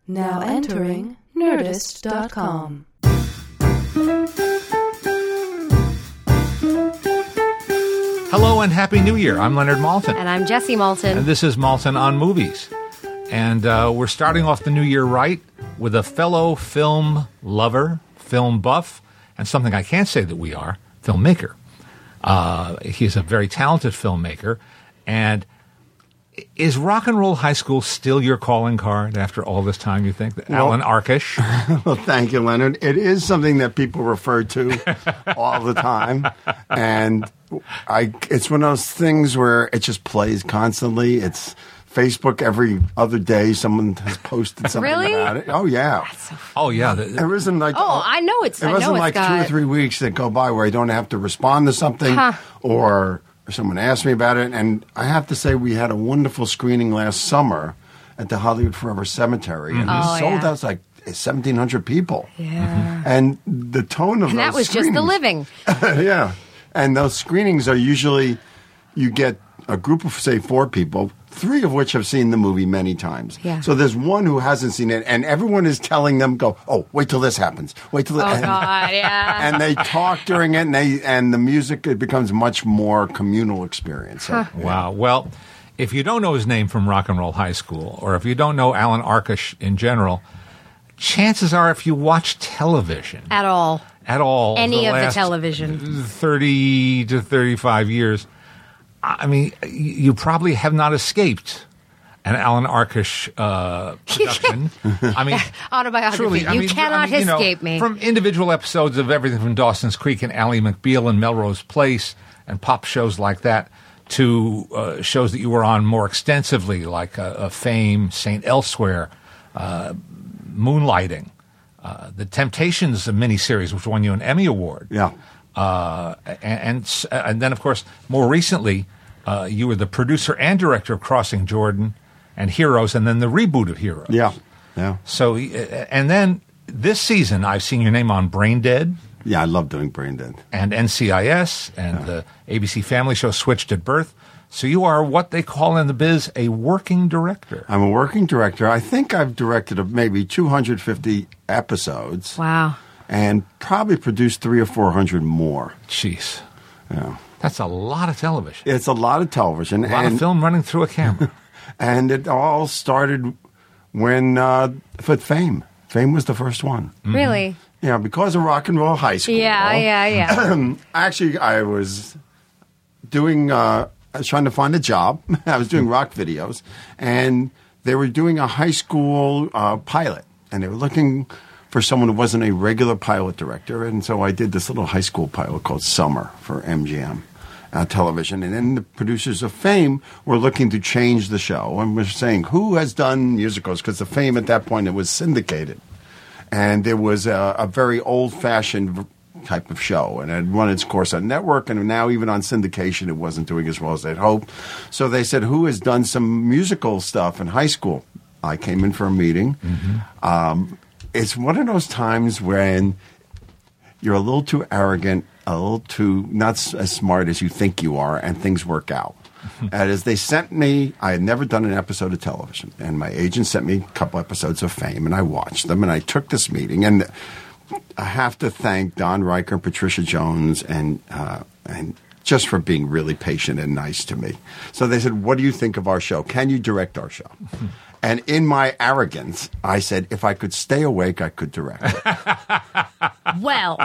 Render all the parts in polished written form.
Now entering Nerdist.com. Hello and Happy New Year. I'm Leonard Maltin. And I'm Jesse Maltin. And this is Maltin on Movies. And we're starting off the new year right with a fellow film lover, film buff, and something I can't say that we are, filmmaker. He's a very talented filmmaker. And is Rock and Roll High School still your calling card after all this time, you think? Alan Arkush? Well, thank you, Leonard. It is something that people refer to all the time. And it's one of those things where it just plays constantly. It's Facebook every other day. Someone has posted something about it. Oh, yeah. Oh, yeah. There isn't like... I know it's... There wasn't like 2 or 3 weeks that go by where I don't have to respond to something or someone asked me about it. And I have to say we had a wonderful screening last summer at the Hollywood Forever Cemetery. And we sold out like 1,700 people. Yeah. And the tone of and those that was screenings, just the living. Yeah. And those screenings are usually, you get a group of, say, 4 people, 3 of which have seen the movie many times. Yeah. So there's one who hasn't seen it, and everyone is telling them, wait till this happens. Wait till God, yeah. And they talk during it, and the music, it becomes much more communal experience. So, Wow. Well, if you don't know his name from Rock and Roll High School, or if you don't know Alan Arkush in general, chances are if you watch television... At all. Any of the last television. 30 to 35 years... I mean, you probably have not escaped an Alan Arkush production. I mean, autobiography. Truly, you cannot escape me. From individual episodes of everything from Dawson's Creek and Ally McBeal and Melrose Place and pop shows like that to shows that you were on more extensively, like Fame, St. Elsewhere, Moonlighting, the Temptations miniseries, which won you an Emmy Award. Yeah. And then, of course, more recently, you were the producer and director of Crossing Jordan and Heroes, and then the reboot of Heroes. Yeah, yeah. So, and then this season, I've seen your name on Brain Dead. Yeah, I love doing Brain Dead. And NCIS, and the ABC Family show Switched at Birth. So you are what they call in the biz a working director. I'm a working director. I think I've directed maybe 250 episodes. Wow. And probably produced 300 or 400 more. Jeez. Yeah. That's a lot of television. It's a lot of television. A lot of film running through a camera. And it all started when, for Fame. Fame was the first one. Mm-hmm. Really? Yeah, because of Rock and Roll High School. Yeah. Actually, I was doing, I was trying to find a job. I was doing rock videos. And they were doing a high school pilot. And they were looking for someone who wasn't a regular pilot director. And so I did this little high school pilot called Summer for MGM television. And then the producers of Fame were looking to change the show and were saying, who has done musicals? Because the Fame at that point, it was syndicated. And there was a very old-fashioned type of show. And it had run its course on network, and now even on syndication, it wasn't doing as well as they'd hoped. So they said, who has done some musical stuff in high school? I came in for a meeting. Mm-hmm. It's one of those times when you're a little too arrogant, a little too not as smart as you think you are, and things work out. And as they sent me, I had never done an episode of television, and my agent sent me a couple episodes of Fame, and I watched them, and I took this meeting, and I have to thank Don Riker and Patricia Jones and just for being really patient and nice to me. So they said, what do you think of our show? Can you direct our show? And in my arrogance, I said, if I could stay awake, I could direct it. Well.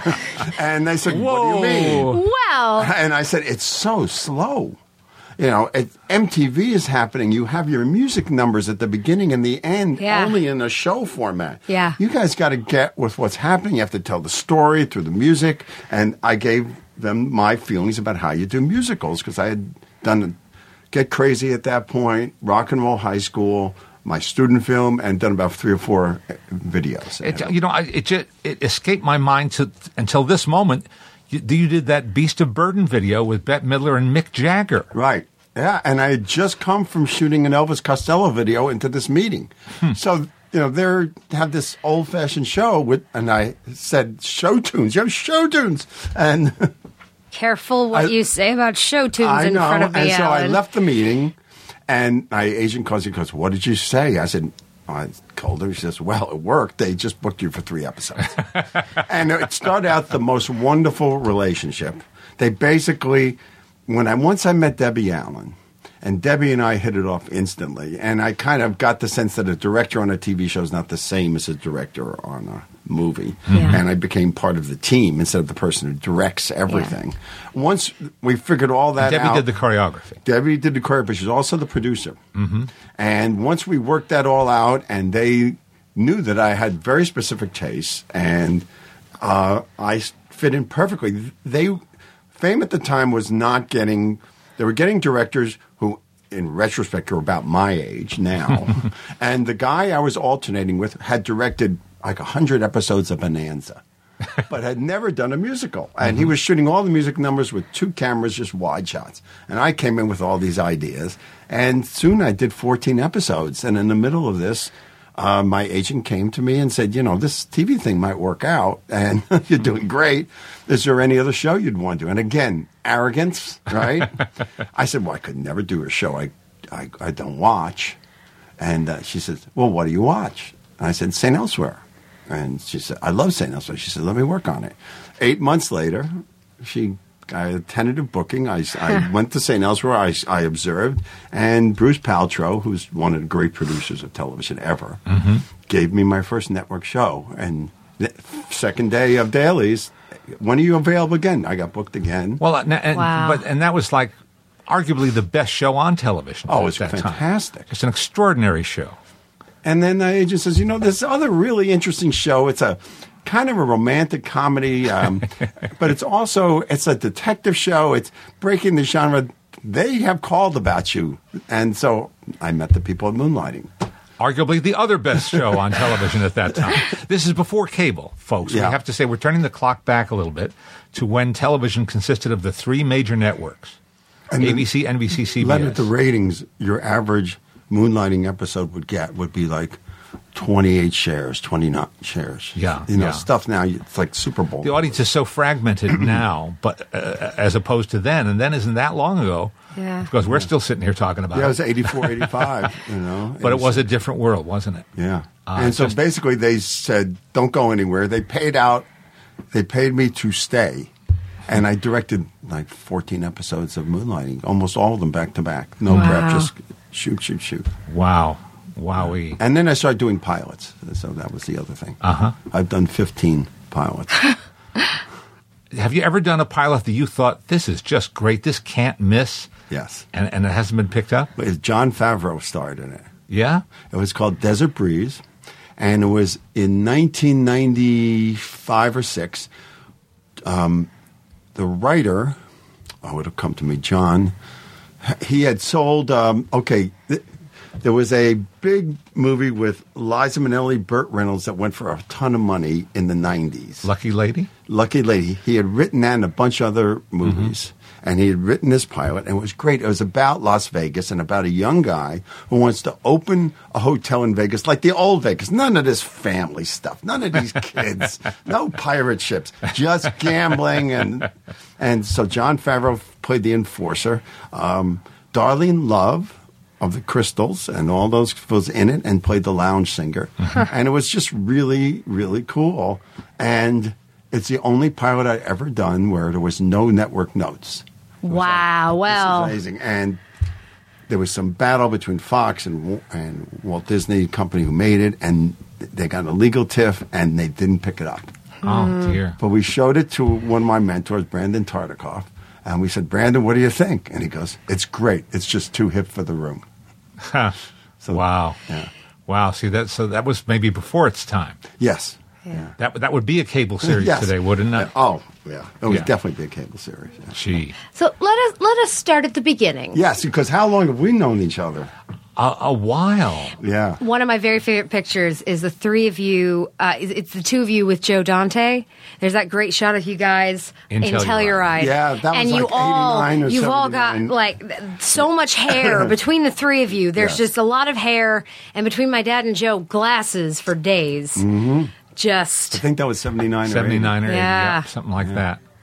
And they said, what do you mean? Well. And I said, it's so slow. You know, MTV is happening. You have your music numbers at the beginning and the end only in a show format. Yeah. You guys got to get with what's happening. You have to tell the story through the music. And I gave them my feelings about how you do musicals because I had done Get Crazy at that point, Rock and Roll High School, my student film, and done about 3 or 4 videos. It escaped my mind until this moment. You did that Beast of Burden video with Bette Midler and Mick Jagger. Right. Yeah, and I had just come from shooting an Elvis Costello video into this meeting. So, they have this old-fashioned show, and I said, show tunes. You have show tunes. And careful what you say about show tunes in front of me, and so Alan. I left the meeting, and my agent calls me and goes, what did you say? I said, I told her. She says, well, it worked. They just booked you for 3 episodes. And it started out the most wonderful relationship. They basically, once I met Debbie Allen, and Debbie and I hit it off instantly, and I kind of got the sense that a director on a TV show is not the same as a director on a movie. Yeah. And I became part of the team instead of the person who directs everything. Yeah. Once we figured all that Debbie out. did the choreography. Debbie did the choreography, but she's also the producer. Mm-hmm. And once we worked that all out, and they knew that I had very specific tastes, and I fit in perfectly. Fame at the time was not getting. They were getting directors who, in retrospect, are about my age now. And the guy I was alternating with had directed like 100 episodes of Bonanza, but had never done a musical. And he was shooting all the music numbers with 2 cameras, just wide shots. And I came in with all these ideas. And soon I did 14 episodes. And in the middle of this, my agent came to me and said, this TV thing might work out, and you're doing great. Is there any other show you'd want to do? And again, arrogance, right? I said, well, I could never do a show I don't watch. And she said, well, what do you watch? And I said, St. Elsewhere. And she said, I love St. Elsewhere. She said, let me work on it. 8 months later, I had a tentative booking. I went to St. Elsewhere. I observed. And Bruce Paltrow, who's one of the great producers of television ever, gave me my first network show. And the second day of dailies, when are you available again? I got booked again. Well, and Wow. that was like arguably the best show on television. Oh, at it's that fantastic. Time. It's an extraordinary show. And then the agent says, this other really interesting show. It's a kind of a romantic comedy, but it's a detective show. It's breaking the genre. They have called about you. And so I met the people at Moonlighting. Arguably the other best show on television at that time. This is before cable, folks. Yeah. We have to say we're turning the clock back a little bit to when television consisted of the 3 major networks, And ABC, NBC, CBS. Leonard, the ratings your average Moonlighting episode would be like 28 shares, 29 shares. Yeah, stuff now, it's like Super Bowl. The audience is so fragmented now, but as opposed to then, and then isn't that long ago. Yeah. Because we're still sitting here talking about Yeah, it was it. 84, 85, But it was a different world, wasn't it? Yeah. And so basically they said, don't go anywhere. They paid me to stay. And I directed like 14 episodes of Moonlighting, almost all of them back to back. No prep, just shoot. Wow. Wowee. And then I started doing pilots. So that was the other thing. Uh-huh. I've done 15 pilots. Have you ever done a pilot that you thought, this is just great, this can't miss? Yes. And it hasn't been picked up? John Favreau starred in it. Yeah? It was called Desert Breeze, and it was in 1995 or 6. The writer, it'll come to me, John, he had sold, there was a big movie with Liza Minnelli, Burt Reynolds that went for a ton of money in the 90s. Lucky Lady? Lucky Lady. He had written that and a bunch of other movies. And he had written this pilot, and it was great. It was about Las Vegas and about a young guy who wants to open a hotel in Vegas, like the old Vegas. None of this family stuff. None of these kids. No pirate ships. Just gambling. And so John Favreau played the enforcer. Darlene Love of the Crystals and all those was in it and played the lounge singer. And it was just really, really cool. And it's the only pilot I'd ever done where there was no network notes. Wow. Well, this is amazing. And there was some battle between Fox and Walt Disney Company who made it, and they got a legal tiff, and they didn't pick it up. Oh, dear. But we showed it to one of my mentors, Brandon Tartikoff, and we said, Brandon, what do you think? And he goes, it's great. It's just too hip for the room. So, wow. Yeah. Wow. See, that was maybe before its time. Yes. yeah. That would be a cable series Yes. today, wouldn't it? Oh, yeah. It would Yeah. definitely be a cable series. Yeah. Gee. So let us start at the beginning. Yes, because how long have we known each other? A while. Yeah. One of my very favorite pictures is the 3 of you. It's the 2 of you with Joe Dante. There's that great shot of you guys In in Telluride. Telluride. Yeah, that was and like you all, 89 or you've all got 79. like so much hair between the 3 of you. There's Yes. just a lot of hair, and between my dad and Joe, glasses for days. I Just think that was 79 or 80. 79 or 80, Yeah. something like that.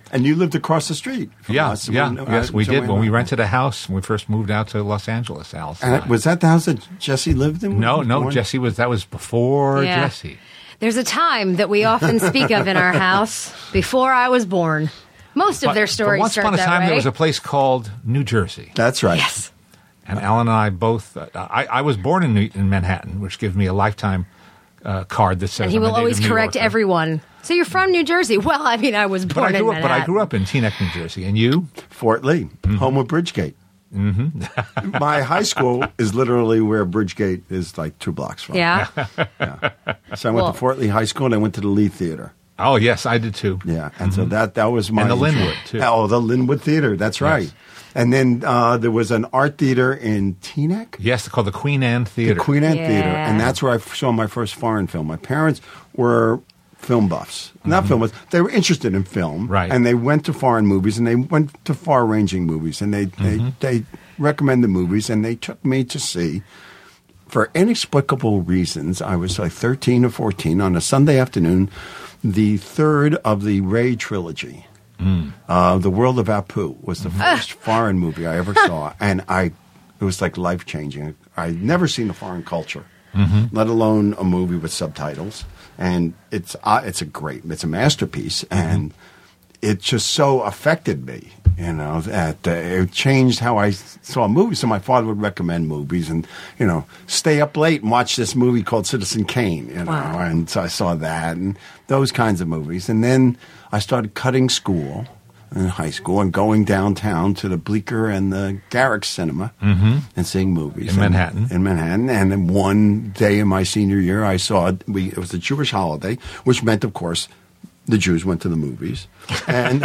And you lived across the street from Yeah, us. yes, we did. Joanne When we and I. rented a house when we first moved out to Los Angeles, Alice. and I. Was that the house that Jesse lived in? when No, he was born? Jesse that was before Yeah. Jesse. There's a time that we often speak of in our house before I was born. Most of their stories but once start upon a that time, way. there was a place called New Jersey. That's right. Yes. And Alan and I both, I was born in Manhattan, which gives me a lifetime card that says And he I'm a will always native New correct Yorker. everyone. So you're from New Jersey. Well, I mean, I was But born in but I Manhattan. grew up in Teaneck, New Jersey. And you? Fort Lee, home of Bridgegate. Mm-hmm. My high school is literally where Bridgegate is, like 2 blocks from. Yeah. So I went Well- to Fort Lee High School and I went to the Lee Theater. Oh, yes, I did too. Yeah, and so that was my And the intro. Linwood, too. Oh, the Linwood Theater. That's right. Yes. And then there was an art theater in Teaneck. Yes, it's called the Queen Anne Theater. The Queen Anne Yeah. Theater, and that's where I saw my first foreign film. My parents were film buffs, not film buffs. They were interested in film, Right. And they went to foreign movies, and they went to far-ranging movies, and they recommended movies, and they took me to see. For inexplicable reasons, I was like 13 or 14 on a Sunday afternoon, the third of the Ray trilogy. The World of Apu was the first foreign movie I ever saw, and it was like life changing. I'd never seen a foreign culture, let alone a movie with subtitles. And it's a masterpiece, and it just so affected me, that it changed how I saw movies. So my father would recommend movies, and stay up late and watch this movie called Citizen Kane, Wow. and so I saw that and those kinds of movies. And then I started cutting school in high school and going downtown to the Bleecker and the Garrick Cinema and seeing movies In Manhattan. In Manhattan, and then one day in my senior year, I saw it was a Jewish holiday, which meant, of course, the Jews went to the movies, and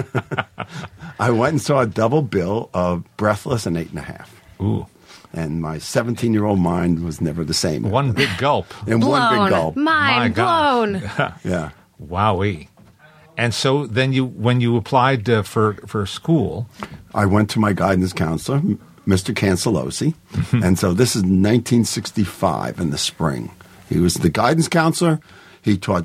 I went and saw a double bill of Breathless and 8.5. Ooh. And my 17-year-old mind was never the same. One big gulp. And one Blown. big gulp. My Mind God. blown. Yeah. Wowee. And so then when you applied for school, I went to my guidance counselor, Mr. Cancelosi, and so this is 1965 in the spring. He was the guidance counselor. He taught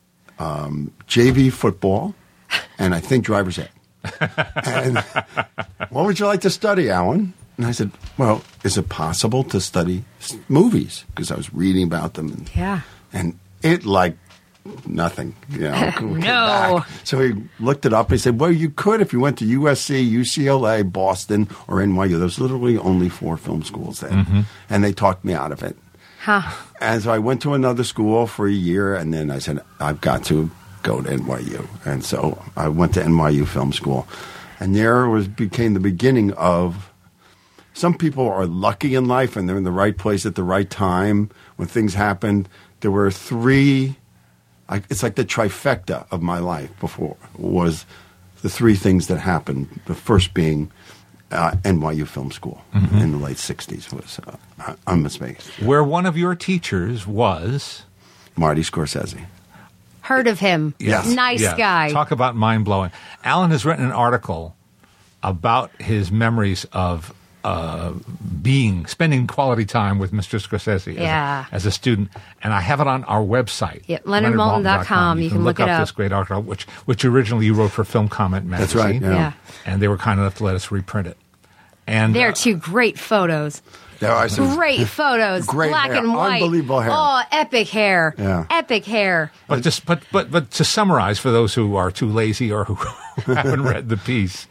JV football and I think driver's ed. And what would you like to study, Alan? And I said, well, is it possible to study movies? Because I was reading about them. Yeah. And it like nothing, No. So he looked it up and he said, well, you could if you went to USC, UCLA, Boston, or NYU. There was literally only 4 film schools then. And they talked me out of it. Huh. And so I went to another school for a year, and then I said, I've got to go to NYU. And so I went to NYU Film School. And there became the beginning of, some people are lucky in life and they're in the right place at the right time when things happen. There were 3, it's like the trifecta of my life before, was the 3 things that happened. The first being NYU Film School in the late 60s was unmistakable. where one of your teachers was Marty Scorsese. Heard of him. Yes. Nice Yes. guy. Talk about mind blowing. Alan has written an article about his memories of spending quality time with Mr. Scorsese as a student, and I have it on our website. Yeah, LeonardMaltin.com. You can look it up up. this great article, which originally you wrote for Film Comment magazine. That's right. Yeah. And they were kind enough to let us reprint it. And There are 2 great photos. There are some Great photos. Great Black hair. and white. Unbelievable hair. Oh, epic hair. Yeah. Epic hair. But to summarize for those who are too lazy or who haven't read the piece,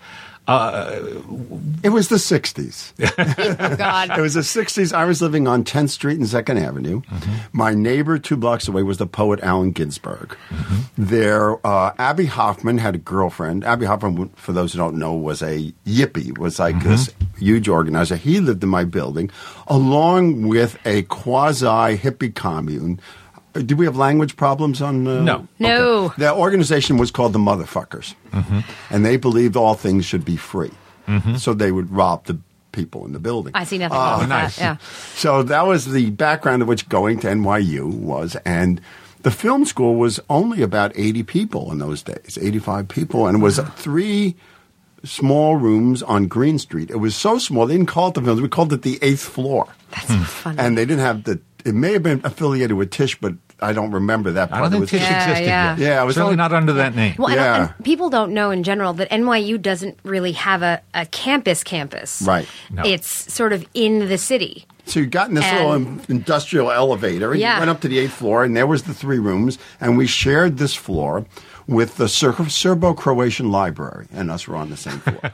It was the 60s. Oh, God. It was the 60s. I was living on 10th Street and 2nd Avenue. My neighbor 2 blocks away was the poet Allen Ginsberg. There, Abby Hoffman had a girlfriend. Abby Hoffman, for those who don't know, was a yippie, was like this huge organizer. He lived in my building, along with a quasi-hippie commune. Do we have language problems on? No. No. Okay. The organization was called the Motherfuckers, and they believed all things should be free. So they would rob the people in the building. I see nothing wrong with nice. that. Yeah. So that was the background of which going to NYU was, and the film school was only about 80 people in those days, 85 people, and it was 3 small rooms on Green Street. It was so small, they didn't call it the film, we called it the 8th floor. That's so funny. And they didn't have it may have been affiliated with Tisch, but I don't remember that part. I don't think It was- Tisch existed yeah. yet. Yeah, it was certainly only- not under that name. Well, Yeah. and people don't know in general that NYU doesn't really have a campus. Right. No. It's sort of in the city. So you got in this And- little industrial elevator, and Yeah. you went up to the 8th floor, and there was the 3 rooms, and we shared this floor with the Serbo-Croatian Library, and us were on the same floor.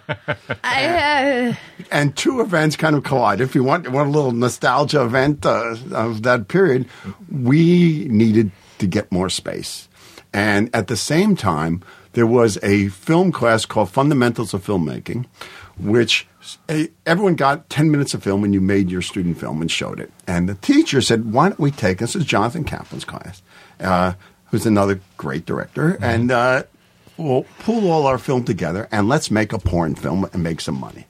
And 2 events kind of collided. If you want a little nostalgia event of that period, we needed to get more space. And at the same time, there was a film class called Fundamentals of Filmmaking, which everyone got 10 minutes of film when you made your student film and showed it. And the teacher said, why don't we take, this is Jonathan Kaplan's class, who's another great director, and we'll pull all our film together and let's make a porn film and make some money.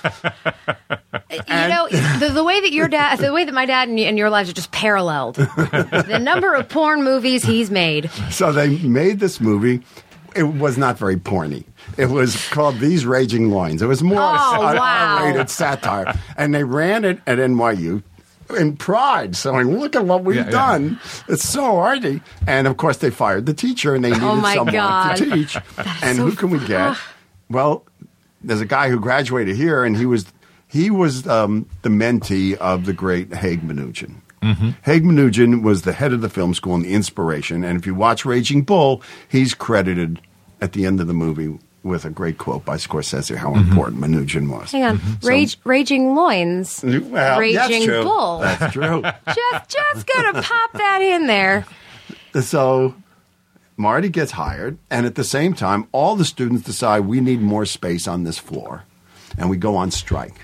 You know, the way that the way that my dad and your lives are just paralleled. The number of porn movies he's made. So they made this movie. It was not very porny. It was called These Raging Loins. It was more wow. R-rated satire. And they ran it at NYU in pride, saying, look at what we've done. It's so arty. And, of course, they fired the teacher, and they needed someone God. to teach. And who can we get? Well, there's a guy who graduated here, and he was the mentee of the great Haig Mnuchin. Haig Mnuchin was the head of the film school and the inspiration. And if you watch Raging Bull, he's credited at the end of the movie with a great quote by Scorsese how important Mnuchin was. Hang on, Raging Loins, Well, Raging that's true. Bull. That's true. Just gonna pop that in there. So Marty gets hired, and at the same time, all the students decide we need more space on this floor, and we go on strike.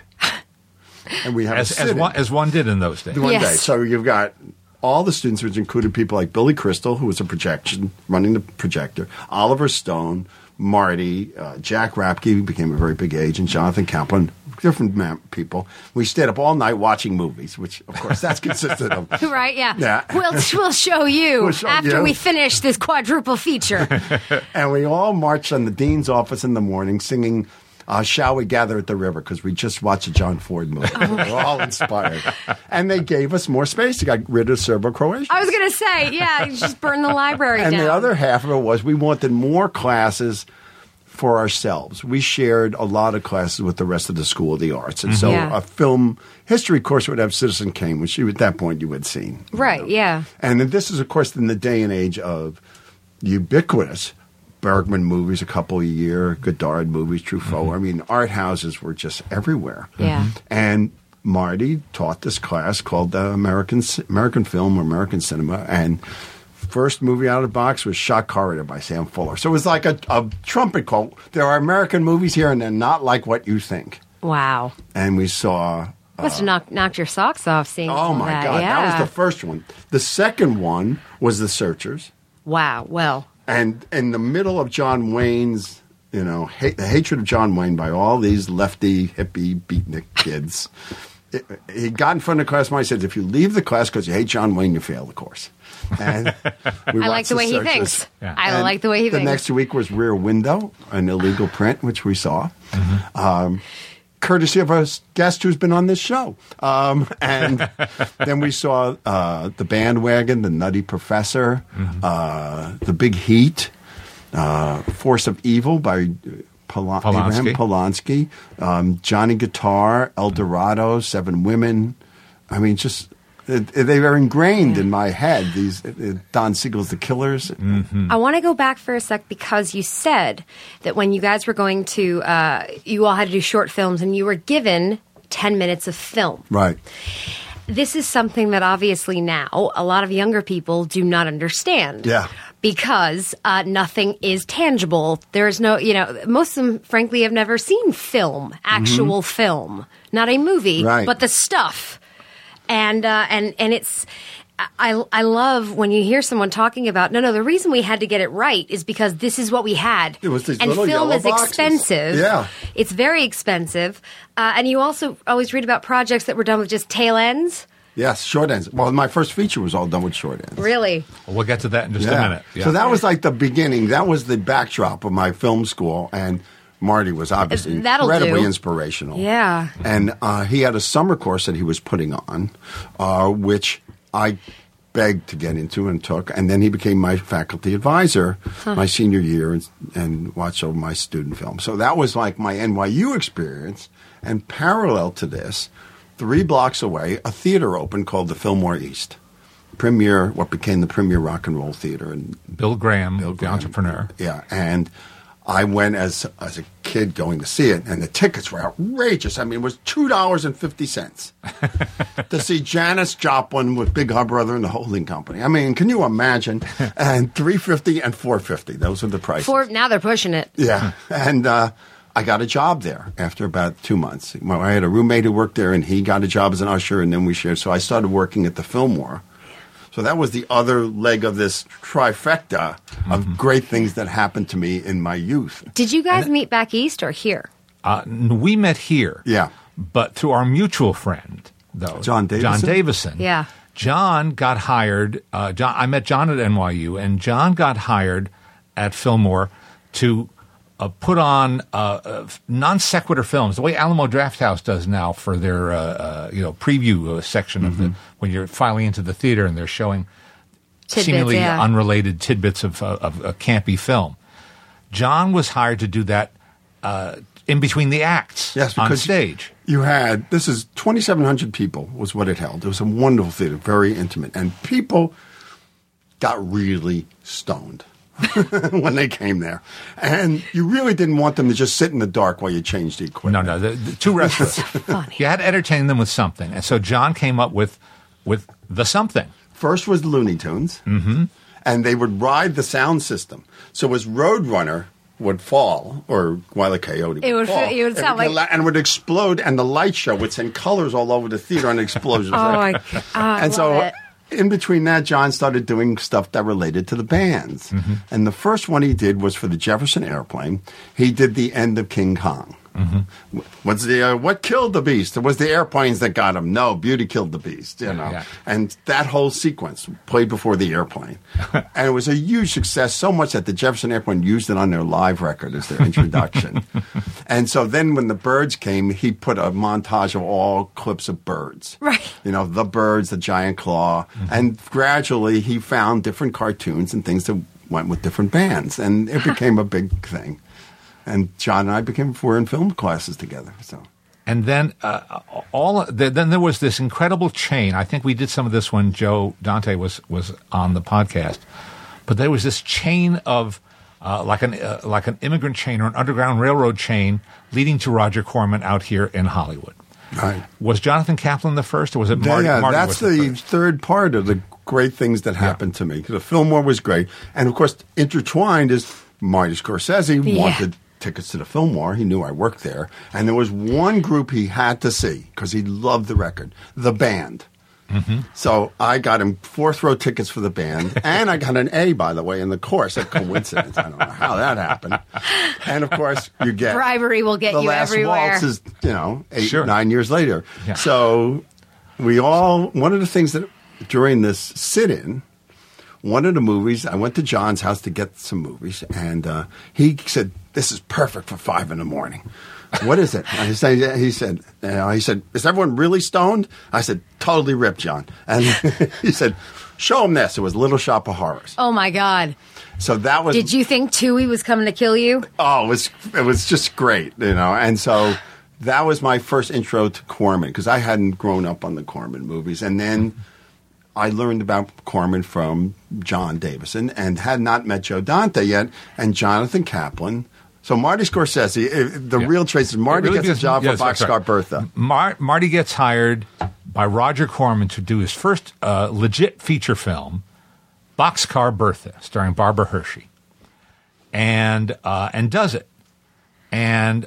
And we have as one did in those days. one Yes. day. So you've got all the students, which included people like Billy Crystal, who was running the projector, Oliver Stone, Marty, Jack Rapke, who became a very big agent, Jonathan Kaplan, different people. We stayed up all night watching movies, which, of course, that's consistent of. Right? Yeah. Yeah. We'll show you We'll show after you. we finish this quadruple feature. And we all marched on the dean's office in the morning singing Shall We Gather at the River, because we just watched a John Ford movie. We were all inspired. And they gave us more space. They got rid of Serbo-Croatia. I was gonna say, yeah, you just burn the library And down. the other half of it was we wanted more classes for ourselves. We shared a lot of classes with the rest of the School of the Arts. And so Yeah. a film history course would have Citizen Kane, which at that point you had seen. Right? Yeah. And this is, of course, in the day and age of ubiquitous Bergman movies, a couple a year, Godard movies, Truffaut. I mean, art houses were just everywhere. Yeah. And Marty taught this class called American Film or American Cinema, and first movie out of the box was Shot Corridor by Sam Fuller. So it was like a trumpet call. There are American movies here, and they're not like what you think. Wow. And we saw. Must have knocked your socks off seeing Oh all my that. God, Yeah. that was the first one. The second one was The Searchers. Wow. Well. And in the middle of John Wayne's, the hatred of John Wayne by all these lefty, hippie, beatnik kids, he got in front of the class and he said, if you leave the class because you hate John Wayne, you fail the course. And we I like watched the way he Searchers. thinks. Yeah. I like the way he The thinks. next week was Rear Window, an illegal print, which we saw. Courtesy of a guest who's been on this show. And then we saw The Bandwagon, The Nutty Professor, The Big Heat, Force of Evil by Abraham Polanski, Johnny Guitar, El Dorado, Seven Women. I mean, just they were ingrained in my head, these Don Siegel's The Killers. I want to go back for a sec because you said that when you guys were going to, you all had to do short films and you were given 10 minutes of film. Right. This is something that obviously now a lot of younger people do not understand. Yeah. Because nothing is tangible. There is no, most of them, frankly, have never seen film, actual film, not a movie, Right. but the stuff. And it's, I love when you hear someone talking about, no, the reason we had to get it right is because this is what we had. It was these and little film yellow is boxes. expensive. Yeah. It's very expensive. And you also always read about projects that were done with just tail ends. Yes, short ends. Well, my first feature was all done with short ends. Really? We'll get to that in just a minute. Yeah. So that was like the beginning. That was the backdrop of my film school, and Marty was obviously That'll incredibly do. inspirational. Yeah. And he had a summer course that he was putting on, which I begged to get into and took. And then he became my faculty advisor my senior year and watched over my student film. So that was like my NYU experience. And parallel to this, 3 blocks away, a theater opened called the Fillmore East. What became the premier rock and roll theater. And Bill Graham, the entrepreneur. Yeah, and I went as a kid going to see it, and the tickets were outrageous. I mean, it was $2.50 to see Janis Joplin with Big Brother and the Holding Company. I mean, can you imagine? And $3.50 and $4.50. Those were the prices. Now they're pushing it. Yeah, and I got a job there after about 2 months. I had a roommate who worked there, and he got a job as an usher, and then we shared. So I started working at the Fillmore. So that was the other leg of this trifecta of great things that happened to me in my youth. Did you guys meet back east or here? We met here. Yeah. But through our mutual friend, though. John Davison. Yeah. John got hired. I met John at NYU, and John got hired at Fillmore to put on non sequitur films, the way Alamo Drafthouse does now for their preview section of the when you're filing into the theater and they're showing seemingly unrelated tidbits of a campy film. John was hired to do that in between the acts on stage. You had, this is 2,700 people was what it held. It was a wonderful theater, very intimate, and people got really stoned. When they came there. And you really didn't want them to just sit in the dark while you changed the equipment. No, the two wrestlers. You had to entertain them with something. And so John came up with the something. First was the Looney Tunes, and they would ride the sound system. So as Roadrunner would fall, or Wile E. Coyote would fall, it would sound like... and would explode, and the light show would send colors all over the theater and explosions. My God. And so... In between that, John started doing stuff that related to the bands. And the first one he did was for the Jefferson Airplane. He did the end of King Kong. What killed the beast? It was the airplanes that got him. No, Beauty killed the beast, you know. Yeah. And that whole sequence played before the airplane. And it was a huge success, so much that the Jefferson Airplane used it on their live record as their introduction. And so then when the Birds came, he put a montage of all clips of birds. Right. You know, the birds, the giant claw. And gradually he found different cartoons and things that went with different bands. And it became a big thing. And John and I were in film classes together. So, and then then there was this incredible chain. I think we did some of this when Joe Dante was on the podcast. But there was this chain of like an immigrant chain or an underground railroad chain leading to Roger Corman out here in Hollywood. Right. Was Jonathan Kaplan the first, or was it Marty? Yeah, Marty that's was the third part of the great things that happened to me. The Fillmore was great, and of course, intertwined is Marty Scorsese wanted tickets to the Fillmore. He knew I worked there. And there was one group he had to see because he loved the record, the band. So I got him 4th row tickets for the band. And I got an A, by the way, in the course. A coincidence. I don't know how that happened. And, of course, you get... Bribery will get you everywhere. The Last Waltz is, 9 years later. Yeah. So one of the things that during this sit-in, one of the movies, I went to John's house to get some movies, and he said, "This is perfect for 5 a.m. What is it?" He said, "Is everyone really stoned?" I said, "Totally ripped, John." And he said, "Show him this." It was Little Shop of Horrors. Oh my God! So that was. Did you think Tooie was coming to kill you? Oh, it was just great, And so that was my first intro to Corman because I hadn't grown up on the Corman movies, and then I learned about Corman from John Davison and had not met Joe Dante yet, and Jonathan Kaplan. So Marty Scorsese, the real trace is Marty gets a job for Boxcar Bertha. Marty gets hired by Roger Corman to do his first legit feature film, Boxcar Bertha, starring Barbara Hershey, and does it, and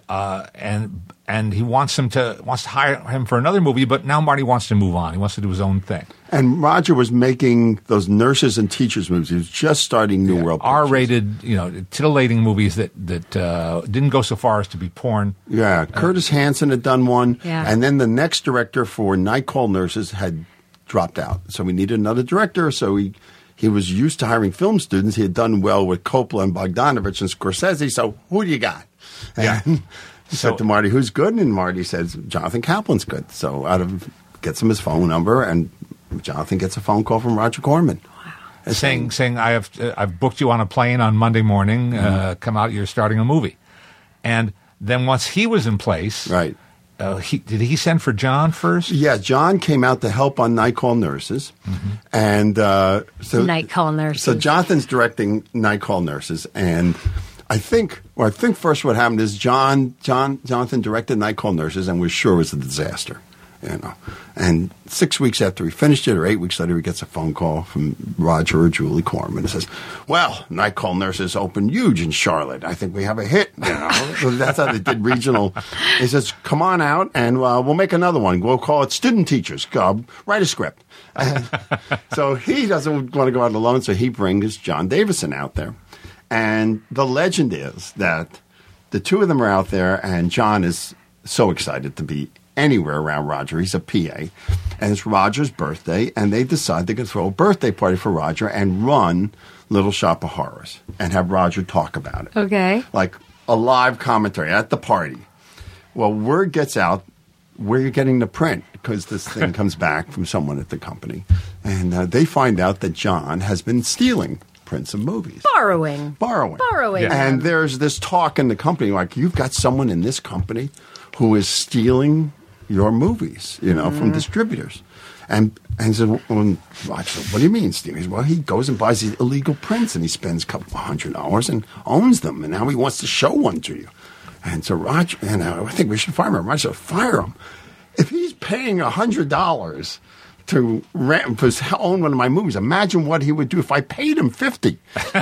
he wants to hire him for another movie, but now Marty wants to move on. He wants to do his own thing. And Roger was making those nurses and teachers movies. He was just starting New World Pictures. R-rated, titillating movies that didn't go so far as to be porn. Yeah, Curtis Hanson had done one, yeah. And then the next director for Night Call Nurses had dropped out. So we needed another director, so he was used to hiring film students. He had done well with Coppola and Bogdanovich and Scorsese, so who do you got? And he said to Marty, "Who's good?" And Marty says, "Jonathan Kaplan's good." So gets him his phone number, and Jonathan gets a phone call from Roger Corman. saying I've booked you on a plane on Monday morning. Come out, you're starting a movie. And then once he was in place, Right. Did he send for John first? Yeah, John came out to help on Night Call Nurses, and so Night Call Nurses. So Jonathan's directing Night Call Nurses, and I think first what happened is Jonathan directed Night Call Nurses and was sure it was a disaster, you know. And 6 weeks after he finished it, or 8 weeks later, he gets a phone call from Roger or Julie Corman and says, "Well, Night Call Nurses opened huge in Charlotte. I think we have a hit." You know, so that's how they did regional. He says, "Come on out, and we'll make another one. We'll call it Student Teachers. Write a script." So he doesn't want to go out alone, so he brings John Davison out there. And the legend is that the two of them are out there, and John is so excited to be anywhere around Roger. He's a PA. And it's Roger's birthday, and they decide they're going to throw a birthday party for Roger and run Little Shop of Horrors and have Roger talk about it. Okay. Like a live commentary at the party. Well, word gets out where you're getting the print because this thing comes back from someone at the company. And they find out that John has been stealing prints of movies. Borrowing. Yeah. And there's this talk in the company, like, you've got someone in this company who is stealing your movies, you know, from distributors. And he said, well, Roger, what do you mean stealing? He said, well, he goes and buys these illegal prints, and he spends a couple $100 and owns them, and now he wants to show one to you. And so Roger, I think we should fire him. Roger said, fire him. If he's paying $100 to own one of my movies, imagine what he would do if I paid him $50.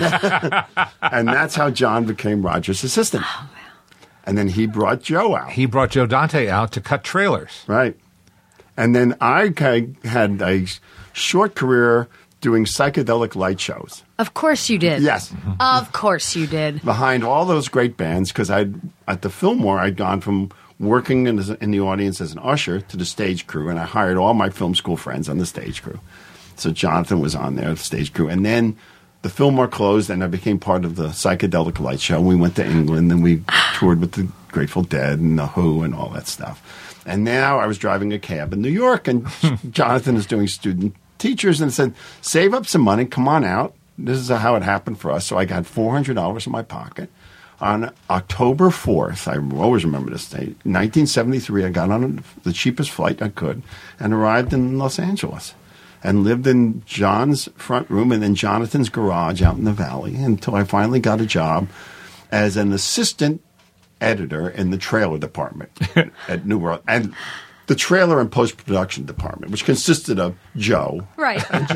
And that's how John became Roger's assistant. Oh, wow. And then he brought Joe out. He brought Joe Dante out to cut trailers. Right. And then I had a short career doing psychedelic light shows. Of course you did. Yes. Of course you did. Behind all those great bands, because at the Fillmore, I'd gone from working in the audience as an usher to the stage crew, and I hired all my film school friends on the stage crew. So Jonathan was on there, the stage crew. And then the Fillmore closed, and I became part of the Psychedelic Light Show. We went to England, and we toured with the Grateful Dead and the Who and all that stuff. And now I was driving a cab in New York, and Jonathan is doing student teachers, and said, save up some money, come on out. This is how it happened for us. So I got $400 in my pocket. On October 4th, I always remember this date, 1973, I got on the cheapest flight I could and arrived in Los Angeles and lived in John's front room and then Jonathan's garage out in the valley until I finally got a job as an assistant editor in the trailer department at New World. And the trailer and post-production department, which consisted of Joe. Right.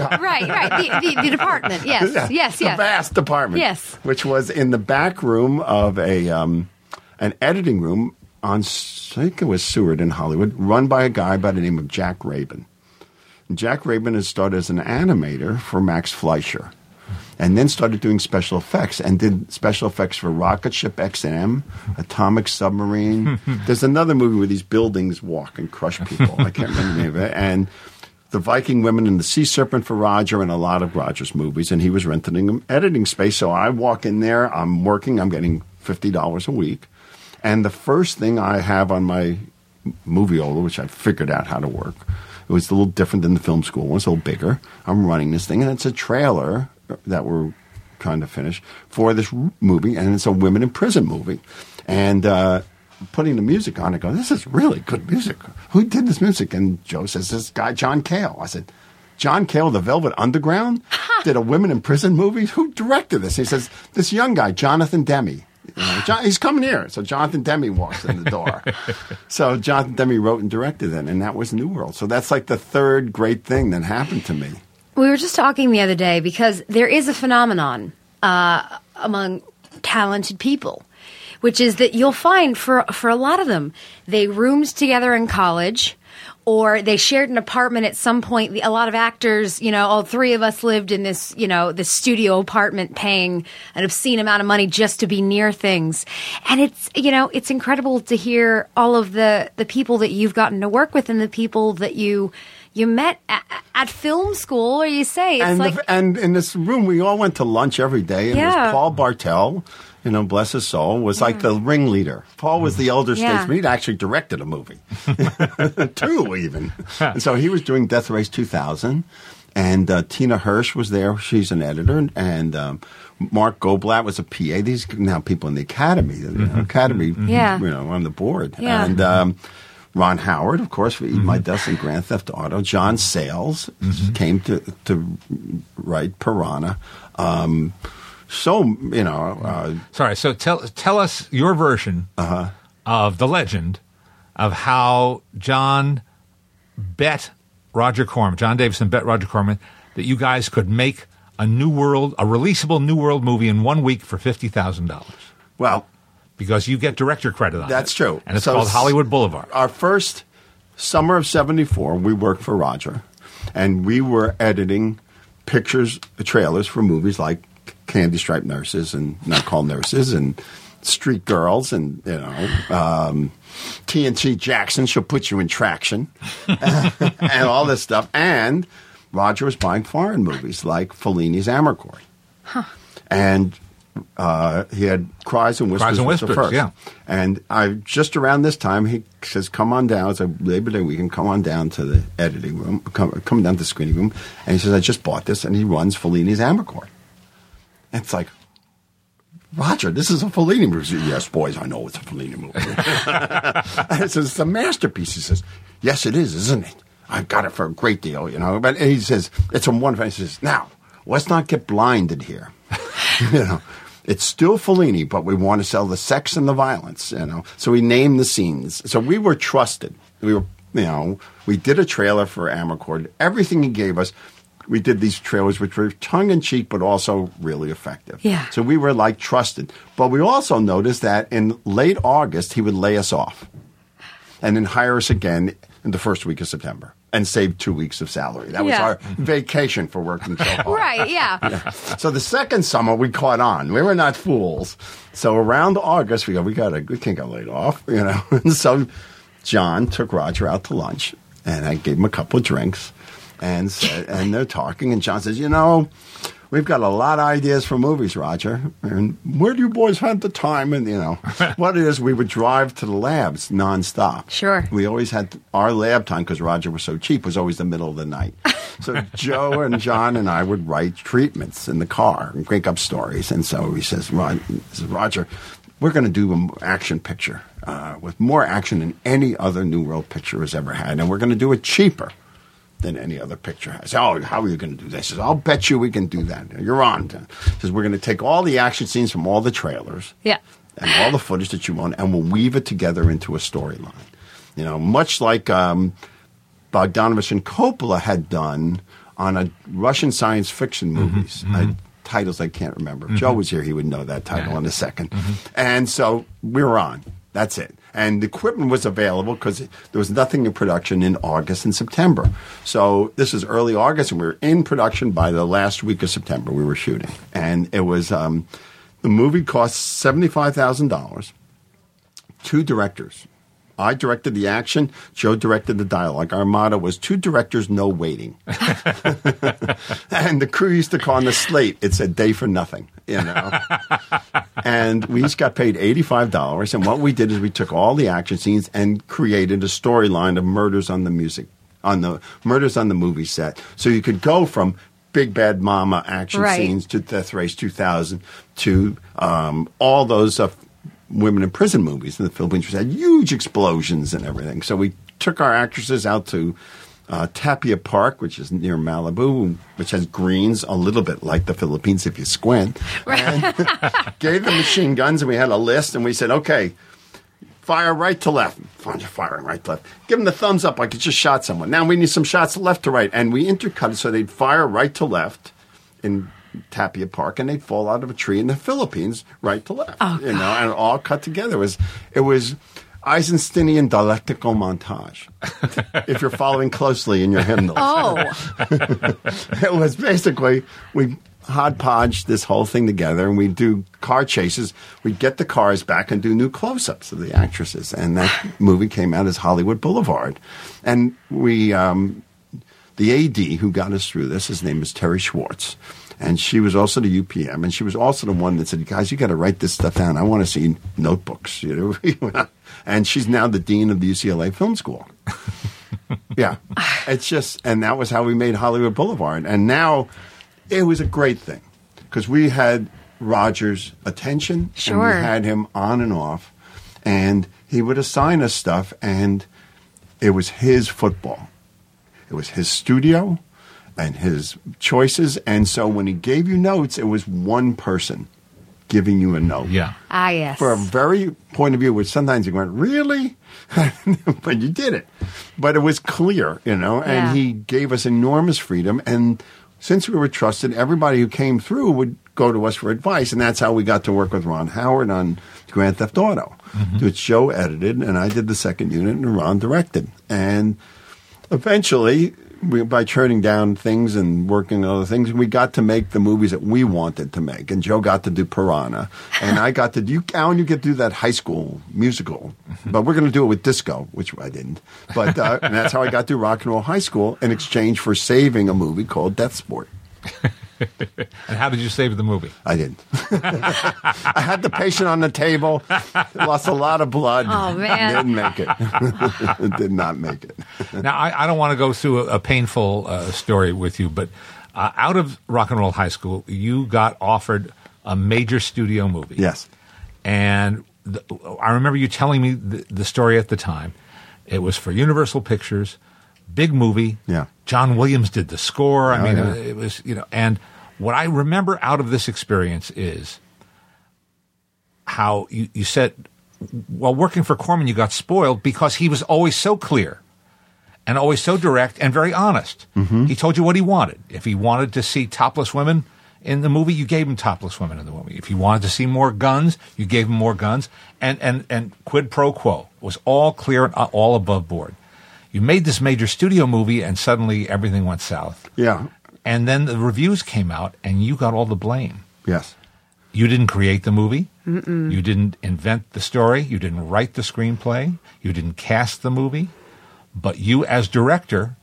Right. The department. Yes. Yes. The vast department. Yes. Which was in the back room of an editing room on, I think it was Seward in Hollywood, run by a guy by the name of Jack Rabin. And Jack Rabin had started as an animator for Max Fleischer. And then started doing special effects and did special effects for Rocket Ship XM, Atomic Submarine. There's another movie where these buildings walk and crush people. I can't remember the name of it. And The Viking Women and the Sea Serpent for Roger and a lot of Roger's movies. And he was renting editing space. So I walk in there. I'm working. I'm getting $50 a week. And the first thing I have on my Moviola, which I figured out how to work, it was a little different than the film school one. It's a little bigger. I'm running this thing, and it's a trailer that we're trying to finish for this movie, and it's a women in prison movie. And putting the music on, I go, this is really good music. Who did this music? And Joe says, this guy, John Cale. I said, John Cale, The Velvet Underground, did a women in prison movie? Who directed this? He says, this young guy, Jonathan Demme. You know, he's coming here. So Jonathan Demme walks in the door. So Jonathan Demme wrote and directed it, and that was New World. So that's like the third great thing that happened to me. We were just talking the other day because there is a phenomenon among talented people, which is that you'll find for a lot of them, they roomed together in college or they shared an apartment at some point. A lot of actors, you know, all three of us lived in this, you know, this studio apartment paying an obscene amount of money just to be near things. And it's, you know, it's incredible to hear all of the people that you've gotten to work with and the people that you met at film school, or you say it's and in this room we all went to lunch every day, and it was Paul Bartel, bless his soul, was like the ringleader. Paul was the elder statesman. He'd actually directed a movie. 2 even. And so he was doing Death Race 2000. And Tina Hirsch was there. She's an editor. And Mark Goblat was a PA. These are now people in the Academy. On the board. Yeah. And Ron Howard, of course, for Eat My Dust and Grand Theft Auto. John Sayles came to write Piranha. Sorry. So tell us your version of the legend of how John Davison bet Roger Corman that you guys could make a releasable New World movie in 1 week for $50,000. Well, because you get director credit on it. That's true. And it's called Hollywood Boulevard. Our first summer of 74, we worked for Roger, and we were editing trailers for movies like Candy Striped Nurses and Not Called Nurses and Street Girls and, TNT Jackson, She'll Put You in Traction and all this stuff. And Roger was buying foreign movies like Fellini's Amarcord. And he had Cries and Whispers. Was the first. Yeah. And just around this time, he says, come on down. It's a Labor Day weekend. Come on down to the editing room. Come down to the screening room. And he says, I just bought this. And he runs Fellini's Amarcord. And it's like, Roger, this is a Fellini movie. Yes, boys, I know it's a Fellini movie. And it says, it's a masterpiece. He says, yes, it is, isn't it? I've got it for a great deal, But he says, it's a wonderful. He says, now, let's not get blinded here. It's still Fellini, but we want to sell the sex and the violence, So we named the scenes. So we were trusted. We were, we did a trailer for Amarcord. Everything he gave us. We did these trailers which were tongue-in-cheek but also really effective. Yeah. So we were, trusted. But we also noticed that in late August, he would lay us off and then hire us again in the first week of September and save 2 weeks of salary. That was our vacation for working so hard. Right, yeah. So the second summer, we caught on. We were not fools. So around August, we can't get laid off, And so John took Roger out to lunch, and I gave him a couple of drinks. And they're talking, and John says, we've got a lot of ideas for movies, Roger. And where do you boys have the time? And, what it is, we would drive to the labs nonstop. Sure. We always had our lab time, because Roger was so cheap, was always the middle of the night. So Joe and John and I would write treatments in the car and crank up stories. And so he says, Roger, we're going to do an action picture with more action than any other New World picture has ever had. And we're going to do it cheaper than any other picture has. Oh, how are you going to do this? He says, I'll bet you we can do that. You're on. He says, we're going to take all the action scenes from all the trailers and all the footage that you own, and we'll weave it together into a storyline. Much like Bogdanovich and Coppola had done on a Russian science fiction movies. Titles I can't remember. If Joe was here, he would know that title in a second. And so we were on. That's it. And the equipment was available because there was nothing in production in August and September. So this is early August, and we were in production by the last week of September. We were shooting. And it was the movie cost $75,000. 2 directors. I directed the action. Joe directed the dialogue. Our motto was 2 directors, no waiting. And the crew used to call on the slate. It said day for nothing, And we each got paid $85. And what we did is we took all the action scenes and created a storyline of murders on the murders on the movie set. So you could go from Big Bad Mama action scenes to Death Race 2000 to all those women in prison movies in the Philippines, which had huge explosions and everything. So we took our actresses out to Tapia Park, which is near Malibu, which has greens a little bit like the Philippines if you squint. And gave them machine guns, and we had a list, and we said, okay, fire right to left. Firing right to left. Give them the thumbs up like you just shot someone. Now we need some shots left to right. And we intercut it so they'd fire right to left in Tapia Park, and they'd fall out of a tree in the Philippines right to left. Oh, and it all cut together. It was Eisensteinian dialectical montage, if you're following closely in your hymnals. Oh. It was basically, we hodgepodge this whole thing together, and we do car chases. We'd get the cars back and do new close-ups of the actresses, and that movie came out as Hollywood Boulevard. And we, the AD who got us through this, his name is Terry Schwartz. And she was also the UPM, and she was also the one that said, guys, you got to write this stuff down. I want to see notebooks. And she's now the dean of the UCLA Film School. Yeah. It's just, and that was how we made Hollywood Boulevard. And now it was a great thing because we had Roger's attention. Sure. And we had him on and off. And he would assign us stuff, and it was his football. It was his studio and his choices. And so when he gave you notes, it was one person giving you a note. Yeah. Ah, yes. For a very point of view, which sometimes you went, really? But you did it. But it was clear, and Yeah. he gave us enormous freedom. And since we were trusted, everybody who came through would go to us for advice. And that's how we got to work with Ron Howard on Grand Theft Auto, which Joe edited, and I did the second unit, and Ron directed. And eventually, by turning down things and working on other things, we got to make the movies that we wanted to make. And Joe got to do Piranha. And I got to do, Alan, you get to do that high school musical. But we're going to do it with disco, which I didn't. But and that's how I got to Rock and Roll High School in exchange for saving a movie called Death Sport. And how did you save the movie? I didn't. I had the patient on the table, lost a lot of blood. Oh, man. Didn't make it. Did not make it. Now, I don't want to go through a painful story with you, but out of Rock and Roll High School, you got offered a major studio movie. Yes. And I remember you telling me the story at the time. It was for Universal Pictures, big movie. Yeah. John Williams did the score. I mean, yeah. it was, and what I remember out of this experience is how you said, while working for Corman, you got spoiled because he was always so clear and always so direct and very honest. Mm-hmm. He told you what he wanted. If he wanted to see topless women in the movie, you gave him topless women in the movie. If you wanted to see more guns, you gave him more guns. And quid pro quo. It was all clear and all above board. You made this major studio movie, and suddenly everything went south. Yeah. And then the reviews came out, and you got all the blame. Yes. You didn't create the movie. Mm-mm. You didn't invent the story. You didn't write the screenplay. You didn't cast the movie. But you, as director,